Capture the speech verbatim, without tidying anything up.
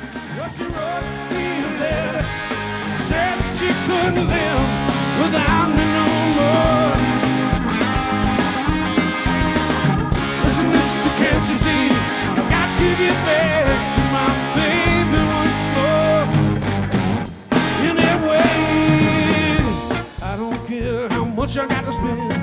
Well, she wrote me a letter, said that she couldn't live without me no more. Listen, mister, can't you see? I've got to get back to my baby once more. Anyway, I don't care how much I got to spend.